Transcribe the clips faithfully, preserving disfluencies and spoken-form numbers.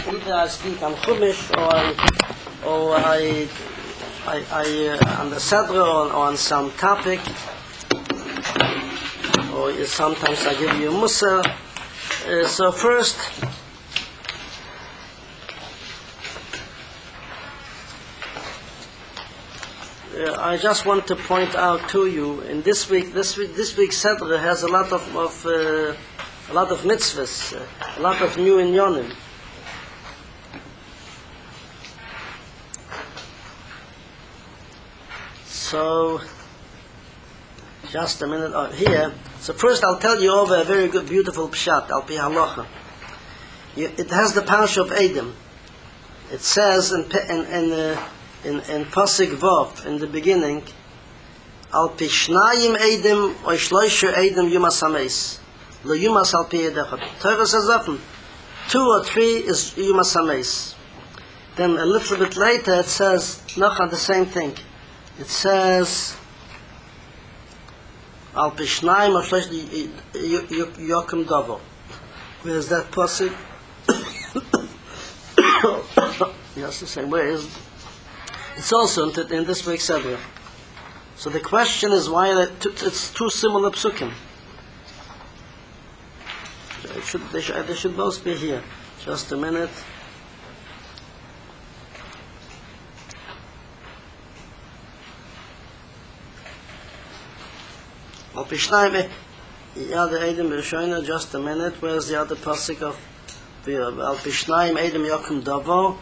either I speak on Chumash or I, or I, I, I uh, on the Sedra or, or on some topic, or sometimes I give you a Musa. Uh, so first, uh, I just want to point out to you, in this week, this week, this week's Sedra has a lot of, of uh, a lot of mitzvahs, uh, a lot of new inyonim. So, just a minute oh, here. So first I'll tell you over a very good, beautiful pshat, al pi halacha. It has the parasha of Edom. It says in in in uh, in, in Pasuk Vav, in the beginning, al pi shnayim Edom or shloisha Edom yumas hameis. Lo yumas al pi yedechad. Torah says often, two or three is yumas hameis. Then a little bit later it says, nachad the same thing. It says, Al Pishnayim or Shlosh Yokim Dovo. Where is that pasuk? Yes, the same. Where is it? It's also in this week's Sedra. So the question is why it's two similar psukim. They should, they should, they should both be here. Just a minute. Al Pishnayim, yeah, the Edom Rishona, just a minute. Where's the other pasuk of Al Pishnayim Edom Yokim Davo?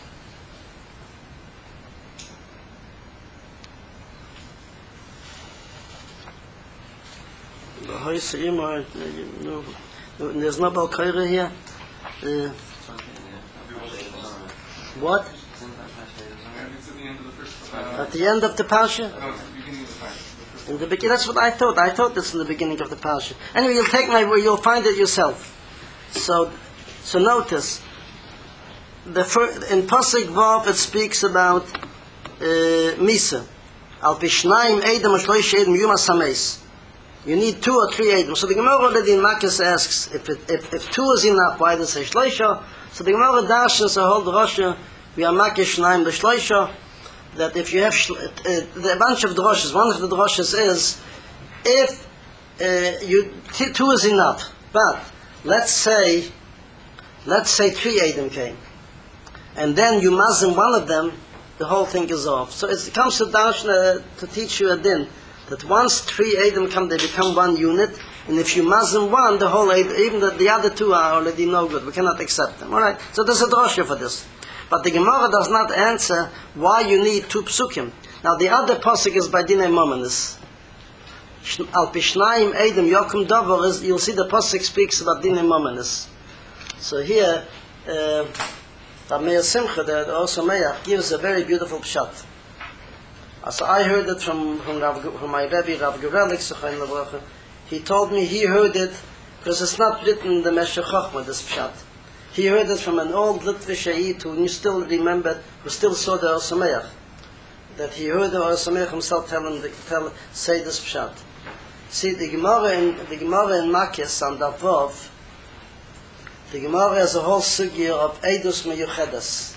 There's no Balkaira here. Uh, what? At the end of the parasha? In the beginning, that's what I thought. I thought that's in the beginning of the parasha. Anyway, you'll take my, you'll find it yourself. So, so notice, the first, in Pasuk Vav it speaks about uh, Misa. Al Pishnayim Edom Shloish Edom Yumas Hameis. You need two or three Edom. So the Gemara already in Makkas asks if, it, if if two is enough, why does it say Shloisha? So the Gemara dashes a whole drasha. We are Makkas Shnayim the Shloisha. That if you have uh, a bunch of droshes, one of the droshes is if uh, you t- two is enough, but let's say let's say three Edom came, and then you mazim one of them, the whole thing is off. So it comes to Darshna to teach you a din that once three Edom come, they become one unit, and if you mazim one, the whole Edom, even the, the other two are already no good. We cannot accept them. All right. So there's a drosha for this. But the Gemara does not answer why you need two psukim. Now the other pasuk is by Dinei Momenis. Al Pishnayim Edom Yokim Dover is, you'll see the pasuk speaks about Dinei Momenis. So here, uh, Meir Simcha, the also Meir, gives a very beautiful pshat. So I heard it from from, Rav, from my Rebbe Rav Gurelik. He told me he heard it because it's not written in the Meshech Chochmah, this pshat. He heard it from an old Litvish Ayid who still remembered, who still saw the Or Sameach. That he heard the Or Sameach himself tell him, tell, say this pshat. See, the Gemara in, the Gemara in Makkas on Davov, the Gemara has a whole sugya of Eidus Meyuchedes.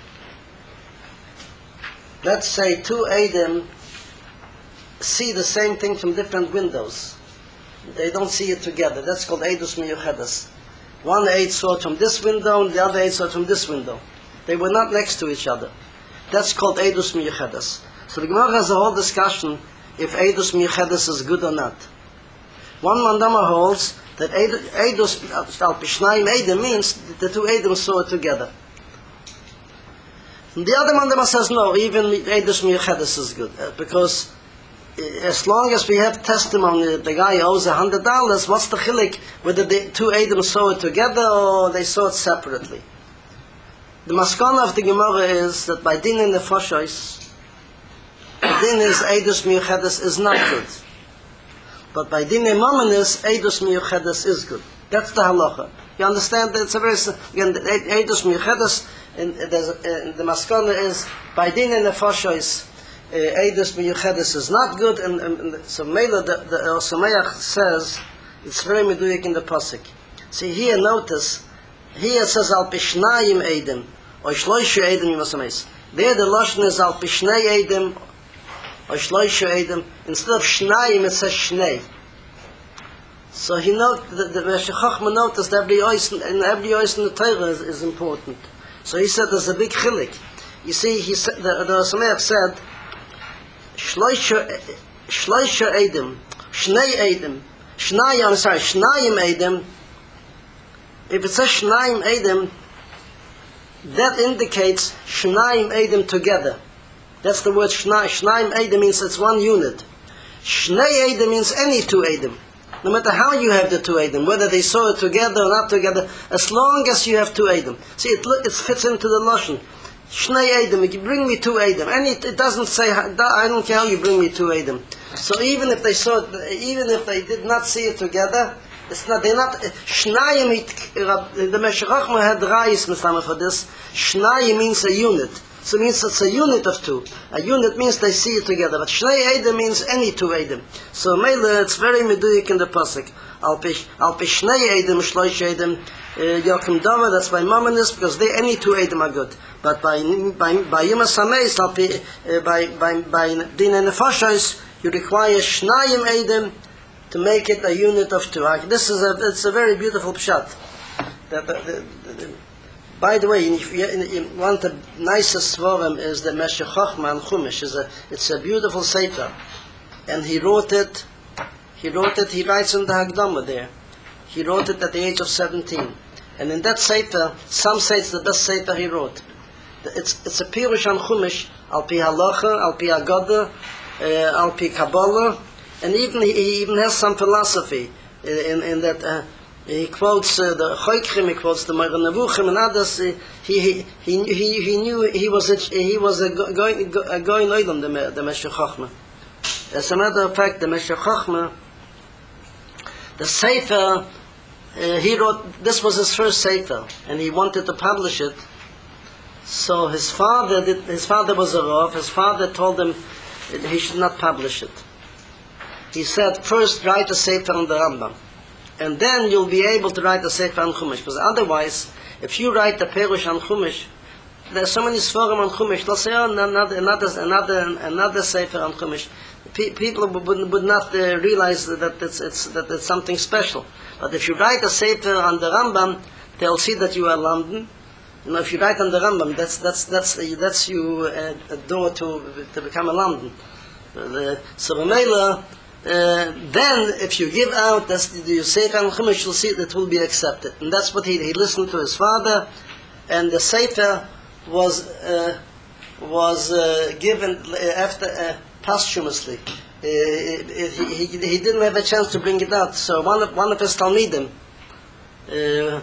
Let's say two Edom see the same thing from different windows. They don't see it together. That's called Eidus Meyuchedes. One Eid saw it from this window, and the other Eid saw it from this window. They were not next to each other. That's called Eidus Miyuchedes. So the Gemara has a whole discussion if Eidus Miyuchedes is good or not. One Mandama holds that Eidus Al Pishnayim Edom means that the two Edom saw it together. And the other Mandama says no, even Eidus Miyuchedes is good, uh, because as long as we have testimony that the guy owes a hundred dollars, what's the chilik whether the two Edom saw it together or they saw it separately? The maskana of the Gemara is that by din in the Foshois, the din is Eidus Miyuchedes is not good. But by din in Momenis, Eidus Miyuchedes is good. That's the halacha. You understand that it's a very, again, the Eidus Miyuchedes, and the maskana is by din in the Foshois, Eidus Miyuchedes is not good, and, and, and so Mela, the, the Sameach says, it's very meduyik in the pasuk. See here, notice, Here it says al pishnayim edem, or shloishu edem yimasames. There the lashon is al pishnay edem, or shloishu edem. Instead of shnayim, it says shnei. So he note the the Meshech Chochmah noticed every ois and every ois in the Torah is, is important. So he said there's a big chilik. You see, he said the the Sameach said shloisha shloisha edem, shnei edem, shnai. I'm sorry, shnayim edem. If it says shnayim edem, that indicates shnayim edem together. That's the word shnai. Shnayim edem means it's one unit. Shnei edem means any two edem. No matter how you have the two Edom, whether they saw it together or not together, as long as you have two Edom. See, it, it fits into the Lashon. Shnei Edom, you bring me two Edom. And it, it doesn't say, I don't care how you bring me two Edom. So even if they saw it, even if they did not see it together, it's not, they're not, Shnayim, the Meshech Chochmah had Rayis Mithama for this. Shnayim means a unit. So it means it's a unit of two. A unit means they see it together. But Shnei Edom means any two Edom. So Mele, it's very meduyik in the pasuk. Al pish Shnei Edom, Shloish Edom, Yochim Dama, that's by Mamonis, because they any two Edom are good. But by by by Yimas Hameis, by by by Dina Nefashos, you require Shnayim Edom to make it a unit of two. This is a it's a very beautiful pshat. The, the, the, the, By the way, if you, you want the nicest svarim is the Meshech Chochmah and Chumash. Is a, it's a beautiful sefer, and he wrote it. He wrote it. He writes in the Hagdama there. He wrote it at the age of seventeen, and in that sefer, some say it's the best sefer he wrote. It's it's a pirush on Chumash, al pi halacha, al pi agoda, uh, al pi kabbalah, and even he, he even has some philosophy in in that. Uh, He quotes uh, the Choikhim, he quotes the Moreh Nevuchim and others. Uh, he, he he he he knew he was a, he was a going a going oidam the the Meshech Chochmah. As a matter of fact, the Meshech Chochmah, the sefer, uh, he wrote. This was his first sefer, and he wanted to publish it. So his father did, his father was a Rav. His father told him he should not publish it. He said, first write a sefer on the Rambam, and then you'll be able to write a sefer on Chumash. Because otherwise, if you write a perush on Chumash, there's so many svarim on Chumash. They'll say, oh, another, another, another, another sefer on Chumash. Pe- people would, would not uh, realize that it's, it's that it's something special. But if you write a sefer on the Rambam, they'll see that you are London. You know, if you write on the Rambam, that's that's that's that's you uh, a door to to become a London. Uh, so B'meila. Uh, then, if you give out that's the Yosef and Chumash, you'll see that it will be accepted. And that's what he, he listened to his father, and the Sefer was uh, was uh, given after uh, posthumously. Uh, it, he, he, he didn't have a chance to bring it out. So one of one of his Talmidim, uh, uh,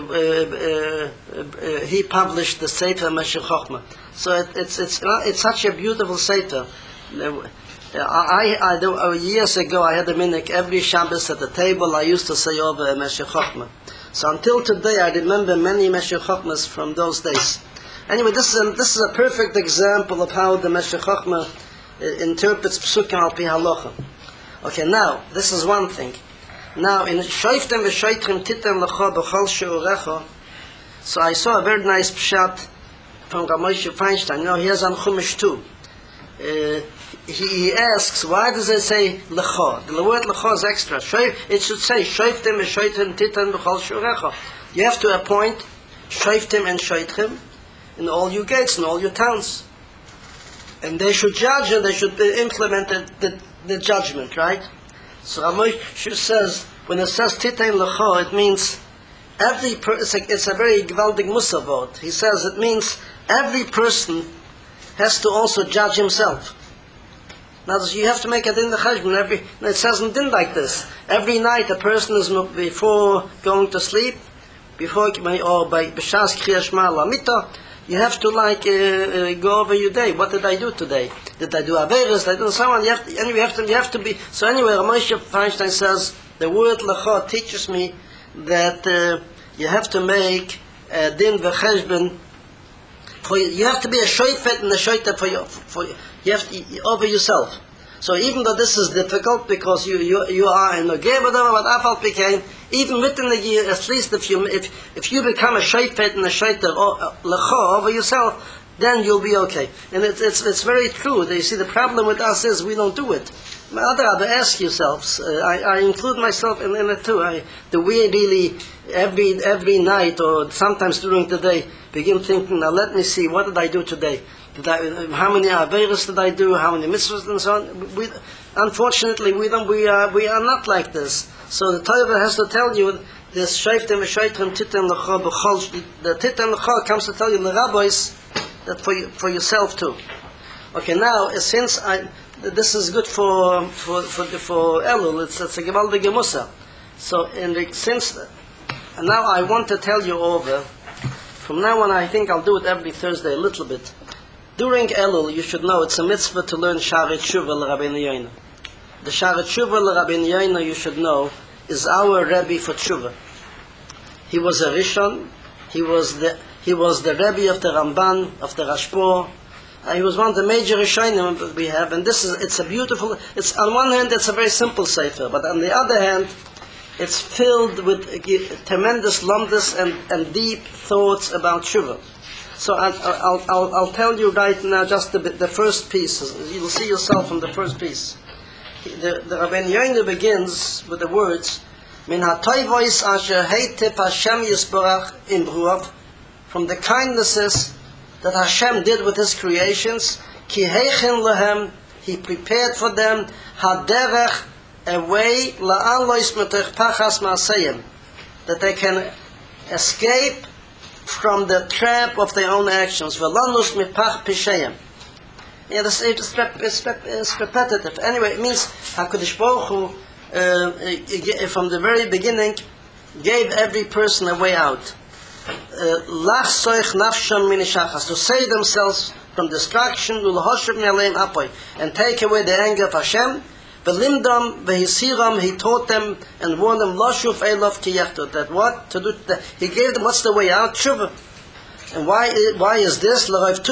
uh, uh, he published the Sefer Meshech Chochmah. So it, it's it's it's such a beautiful Sefer. I, I, I, years ago I had a minhag every Shabbos at the table I used to say over a Meshech Chochmah. So until today I remember many Meshech Chochmahs from those days. Anyway, this is a, this is a perfect example of how the Meshech Chochmah uh, interprets Psukim al pi halacha. Okay, now this is one thing. Now in Shoiftem v'Shoitrim Titem Lecha B'Chol She'urecha, so I saw a very nice pshat from Rav Moshe Feinstein. You know, he has on Chumash too. Uh, He, he asks, why does it say lecha? The word lecha is extra. It should say shoiftim and shoitim titan b'chol shurecha. You have to appoint shoiftim and shoitrim in all your gates, in all your towns. And they should judge and they should implement the, the, the judgment, right? So Ramoshe says, when it says titan lecha, it means every person, it's, it's a very gewaldig Mussar word. He says it means every person has to also judge himself. Now, you have to make a din l'cheshbon every. It says in din like this: every night a person is before going to sleep, before or by b'shas kriyas shema lamita, you have to like uh, uh, go over your day. What did I do today? Did I do averos? Did I do so on? You have to, anyway, you have to, you have to be. So anyway, Rav Moshe Feinstein says the word lecha teaches me that uh, you have to make a din v'cheshbon. For you have to be a shoifet and a shoiter for your, for you have to, over yourself. So even though this is difficult because you you, you are in a game, whatever, but Afal became, even within the year, at least if you if if you become a shayfet and a shayter lecha over yourself, then you'll be okay. And it's it's it's very true. You see, the problem with us is we don't do it. Rather, ask yourselves. Uh, I, I include myself in, in it too. I, do we really every every night or sometimes during the day begin thinking? Now let me see. What did I do today? Did I, how many averos did I do? How many mitzvahs and so on? We, unfortunately, we don't. We are we are not like this. So the Torah has to tell you this shayftim v'shaytrim titem lecha b'chol. The titem lecha comes to tell you the rabbis that for you, for yourself too. Okay, now since I. This is good for for for, for Elul. It's, it's a gewaltige Musa. So in the since and now I want to tell you over. From now on, I think I'll do it every Thursday a little bit. During Elul, you should know it's a mitzvah to learn Sha'arei Tshuva l'Rabbeinu Yoina. The Sha'arei Tshuva l'Rabbeinu Yoina, you should know, is our Rebbe for Tshuva. He was a Rishon. He was the he was the Rebbe of the Ramban, of the Rashbo. Uh, he was one of the major Rishonim that we have, and this is, it's a beautiful, it's, on one hand, it's a very simple Sefer, but on the other hand, it's filled with uh, tremendous lumdus and, and deep thoughts about Tshuva. So I'll, I'll, I'll, I'll tell you right now just the, the first piece. You'll see yourself from the first piece. The, the Rabbeinu Yoina begins with the words, Min ha'toivois asher heitif Hashem yisborach imbruav, from the kindnesses that Hashem did with His creations, ki heichin lehem, He prepared for them, haderech, a way, la'an lois metech pachas ma'aseyim, that they can escape from the trap of their own actions, v'lanus mipach pishayim. Yeah, this is it's, it's repetitive. Anyway, it means HaKadosh Baruch Hu, uh, from the very beginning, gave every person a way out. Uh, to save themselves from destruction, and take away the anger of Hashem. He taught them and warned them that what to do. He gave them what's the way out, Tshuva. And why why is this?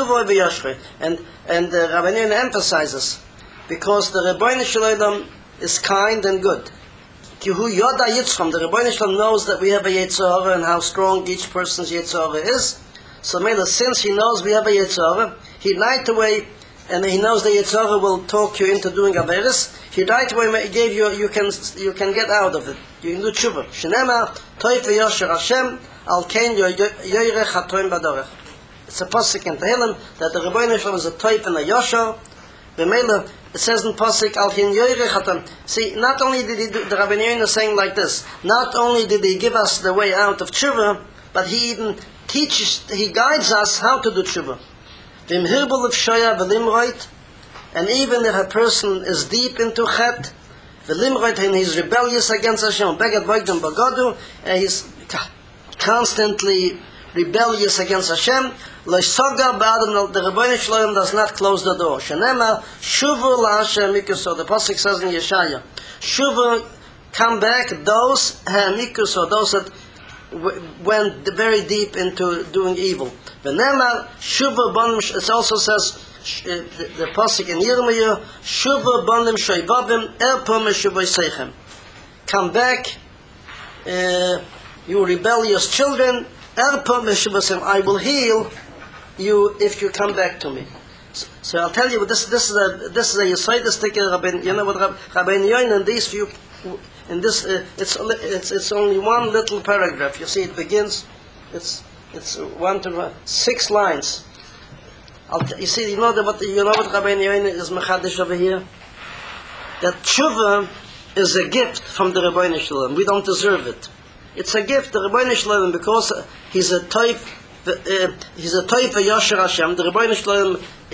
And and the Rabbeinu emphasizes because the Rebbeinu Shalom is kind and good. Kihu Yoda Yitzcham, the Rebbeinu Shalom knows that we have a Yetzer Hara and how strong each person's Yetzer Hara is. So Mela, since he knows we have a Yetzer Hara, he right away, and he knows the Yetzer Hara will talk you into doing Averis, he right away gave you, you can you can get out of it. You can do Tshuva. Shenema, Toif v'yosher Hashem, al kein yoyrech hatoim badorech. It's a pasuk in Tehillim that the Rebbeinu Shalom is a Toif and a Yosher. B'meila, it says in pasuk al kein yoyrech hatoim. See, not only did he do, the Rabbeinu Yoina is saying like this, not only did he give us the way out of Tshuva, but he even teaches, he guides us how to do Tshuva. V'im hirbul of shoya v'limroit, and even if a person is deep into Chet, v'limroit, and he's rebellious against Hashem, begad v'ogdom b'godu, and he's constantly rebellious against Hashem, Loisoga ba'adam, the Rebbeinu Shalom does not close the door. Shenema, shuvu la'ashem mikuso, the pasuk says in Yeshaya, shuvu, come back, those ha'mikuso, those that w- went very deep into doing evil. V'nema, shuvu bonim, it also says, uh, the, the pasuk in Yirmiyah, shuvu bonim shoybavim, erpo meshuvoy seichem. Come back, uh, you rebellious children, erpo meshuvoy, I will heal you if you come back to me. So, so I'll tell you, this this is a this is a Yisraelistic Rabbeinu. You know what Rabbeinu Yoina in these few, in this uh, it's it's it's only one little paragraph. You see, it begins. It's it's one to uh, six lines. I'll t- you see, you know that what you know what Rabbeinu Yoina is mechadish over here. That tshuva is a gift from the Rebbeinu Shalom. We don't deserve it. It's a gift. The Rebbeinu Shalom, because he's a type. Uh, he's a toif v'yosher Hashem. The Rebbeinu Shalom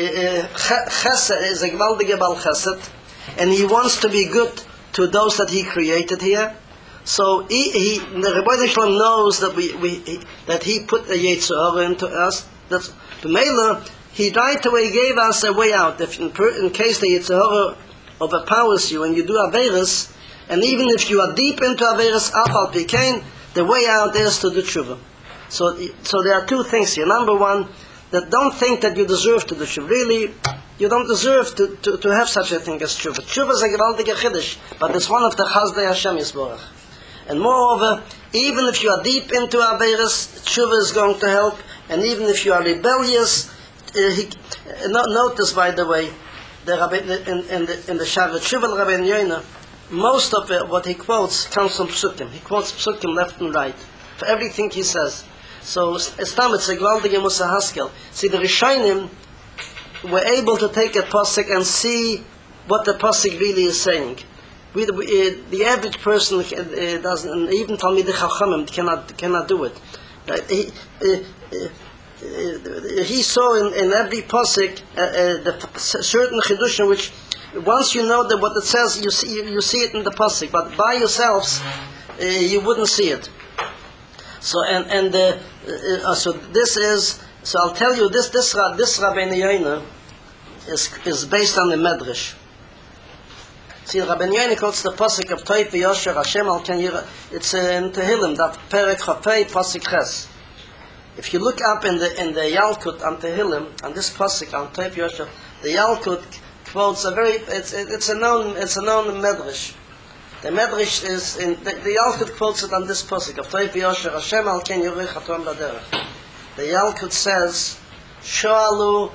chesed is a gewaldige bal chesed, and he wants to be good to those that he created here. So he, he the Rebbeinu Shalom knows that we, we he, that he put a Yetzer Hara into us. That's the Mela. He right away gave us a way out. If in, per, in case the Yetzer Hara overpowers you and you do Averis, and even if you are deep into Averis, Afal Pikein, the way out is to do Tshuva. So, so there are two things here. Number one, that don't think that you deserve to do Tshuva. Really, you don't deserve to, to, to have such a thing as tshuva. Tshuva is a gewaltige chiddush, but it's one of the chazdei Hashem Yisborach. And moreover, even if you are deep into Averis, tshuva is going to help, and even if you are rebellious, uh, he, uh, no, notice, by the way, the Rabbi, in, in the, in the Shavuot Tshuva Rabbi Yoina, most of it, what he quotes comes from Psukim. He quotes Psukim left and right for everything he says. So, Estam, it's a gewaltige Musa Haskel. See, the Rishonim were able to take a pasuk and see what the pasuk really is saying. We, we, uh, the average person uh, doesn't, and even Talmidei Chachamim cannot cannot do it. Uh, he, uh, uh, uh, he saw in, in every pasuk uh, uh, the certain chidushim which, once you know that what it says, you see you, you see it in the pasuk, but by yourselves uh, you wouldn't see it. So and and uh, uh, so this is so I'll tell you this this this Rabbeinu Yoina is is based on the Medrash. See, Rabbeinu Yoina quotes the pasuk of Toiv v'Yosher Hashem al Ken Yirah. It's in Tehillim, that Perek Chafei pasuk Ches. If you look up in the in the Yalkut on Tehillim, on this pasuk on Toiv v'Yosher, the Yalkut quotes a very it's it's a known it's a known Medrash. The Medrash is in the, the Yalkut quotes it on this pasuk of Toiv v'Yosher Hashem al Ken Yirah Chatom Laderech. The Yalkut says, Shalu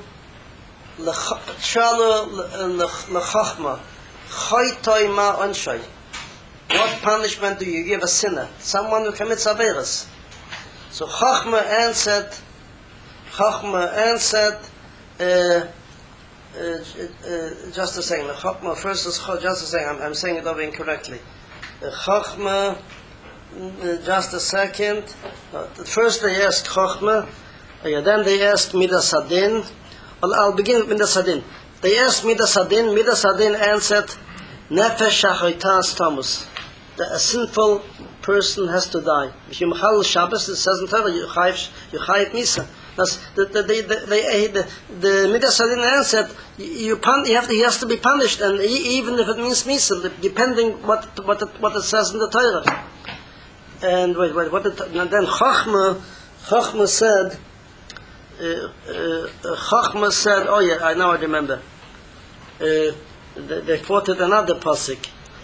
Shalu lechachma, Choytoi ma onshay. What punishment do you give a sinner? Someone who commits averas. So Chachma answered, Chachma answered, uh, uh, uh, just a second. Chachma first is just a second. I'm, I'm saying it over incorrectly. Uh, Chachma, uh, just a second. Uh, first they asked Chachma, uh, then they asked Midas Hadin. Well, I'll begin with Midas Hadin. They asked Midas Hadin. Midas Hadin answered, Nefesh Shachoitas Tamus. A sinful person has to die. If you mechal Shabbos, it says in Torah, you chayiv misa. That's the the the the, the, the Midas Hadin answered, you pun, you have to, he has to be punished, and he, even if it means misa, depending what what it, what it says in the Torah. And wait, wait, what? It, and then Chachma, Chachma said. Uh, uh, Chachma said, oh yeah, I now I remember. Uh, they, they quoted another pasuk.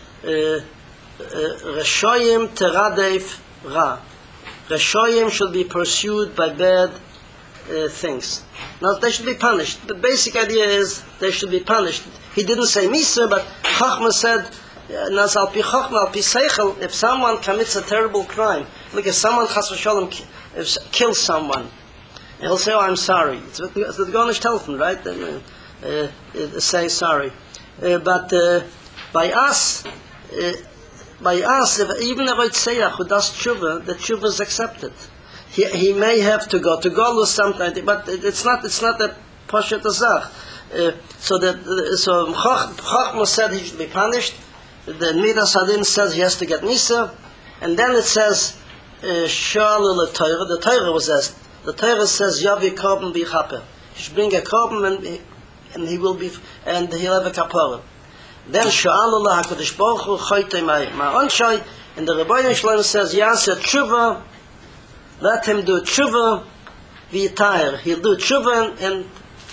Reshoyim teradeif ra. Reshoyim should be pursued by bad uh, things. Now they should be punished. The basic idea is they should be punished. He didn't say misa, but Chachma said, Nas al pi Chachma al pi seichel. If someone commits a terrible crime, like if someone chas v'sholem kills someone, he'll say, oh, I'm sorry. It's the Gornish Telfon, right? Uh, uh, uh, say sorry. Uh, but uh, by us, uh, by us, if, even if it's Seyach who does tshuva, the tshuva is accepted. He, he may have to go to Golus sometime, but it's not it's not a Poshet Azach. Uh, so that uh, so Chachma said he should be punished. The Midas Hadin says he has to get Misa, and then it says Shalul uh, Torah. The Torah was asked. The Torah says Yavi Korban Bichaper. He should bring a Korban and, and he will be and he'll have a kapara. Then Sha'alullah HaKadosh Baruch Hu Choytei Ma'onshay, and the Rebbeinu Shalom says Yaseh Tshuva, let him do Tshuva v'yitayr. He'll do Tshuva and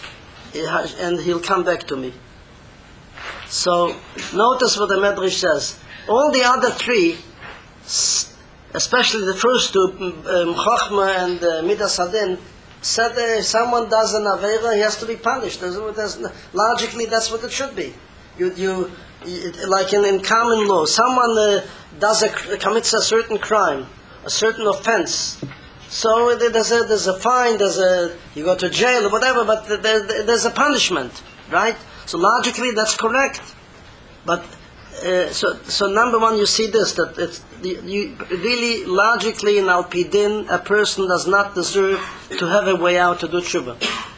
and he'll come back to me. So notice what the Medrash says. All the other three, especially the first two, um, Chachma and uh, Midas Hadin, said that if someone does an Aveira, he has to be punished. There's, there's, logically, that's what it should be. You, you, you like in, in common law, someone uh, does a, commits a certain crime, a certain offense. So there's a, there's a fine, there's a, you go to jail or whatever, but there, there's a punishment, right? So logically, that's correct. But Uh, so, so number one, you see this, that it's, you, really, logically, in Al-Pidin, a person does not deserve to have a way out to do tshuva.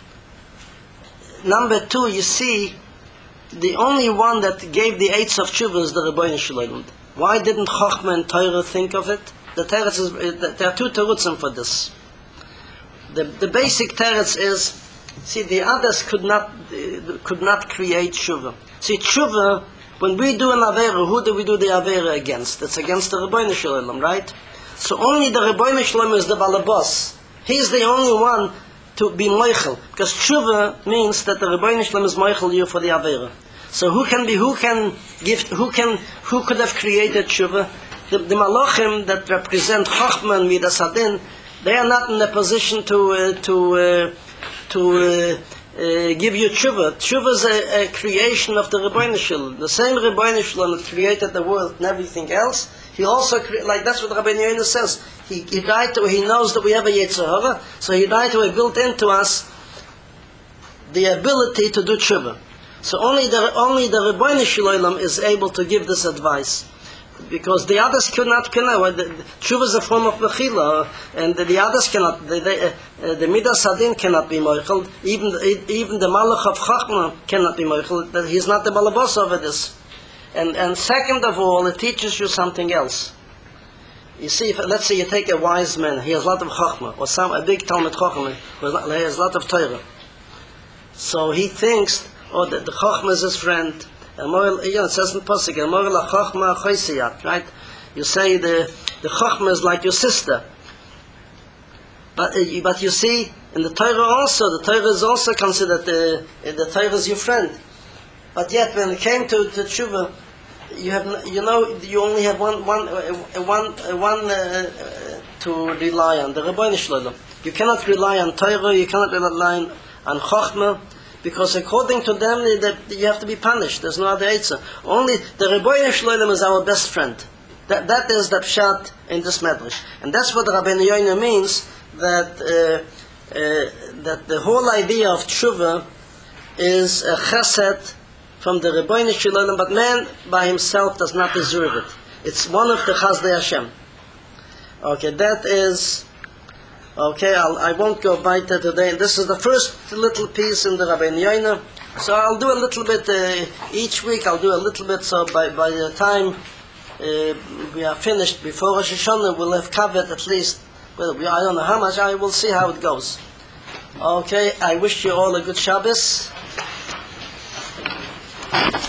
Number two, you see, the only one that gave the eights of tshuva is the Rebbeinu Shalom. Why didn't Chochma and Torah think of it? The teretz is, there are two terutzim for this. The, the basic teretz is, see, the others could not, uh, could not create tshuva. See, tshuva, when we do an Avera, who do we do the Avera against? It's against the Rebbeinu Shalom, right? So only the Rebbeinu Shalom is the Balabos. He's the only one to be moichel, because tshuva means that the Rebbeinu Shalom is moichel you for the avera. So who can be, who can give, who can, who could have created tshuva? The, the malachim that represent Chochmah and Midas Hadin, they are not in a position to uh, to uh, to uh, uh, give you tshuva. Tshuva is a, a creation of the Rebbeinu Shalom. The same Rebbeinu Shalom that created the world and everything else. He also cre- like that's what Rabbeinu Yoina says. He he died to, he knows that we have a Yetzer Hara, so he died to have built into us the ability to do tshuva. So only the only the Rebbeinu Shalom is able to give this advice, because the others cannot. cannot the, the, tshuva is a form of mechila, and the, the others cannot. The, the, uh, the Midas Hadin cannot be moichel. Even even the Malach of Chachma cannot be moichel. That he's not the balabos over this. And and second of all, it teaches you something else. You see, if, let's say you take a wise man, he has a lot of Chachma, or some a big Talmud Chachma, who has a lot of Torah. So he thinks, oh, the, the Chachma is his friend. And more, you know, it says in Pasuk, and more la Chachma choisiyat, right? You say the the Chachma is like your sister. But uh, but you see, in the Torah also, the Torah is also considered the the Torah is your friend. But yet, when it came to, to tshuva, you have you know you only have one one uh, one uh, one uh, uh, to rely on, the Rebbeinu Shalom. You cannot rely on Torah, you cannot rely on, on Chochmah, because according to them that you have to be punished. There's no other answer. Only the Rebbeinu Shalom is our best friend. That that is the pshat in this medrash, and that's what Rabbeinu Yoina means, that uh, uh, that the whole idea of tshuva is a chesed from the Rebbeinu Shalom, but man by himself does not deserve it. It's one of the Chazdei Hashem. Okay, that is, okay, I'll, I won't go weiter today. This is the first little piece in the Rabbeinu Yoina. So I'll do a little bit, uh, each week I'll do a little bit, so by, by the time uh, we are finished, before Rosh Hashanah, we'll have covered at least, well, I don't know how much, I will see how it goes. Okay, I wish you all a good Shabbos.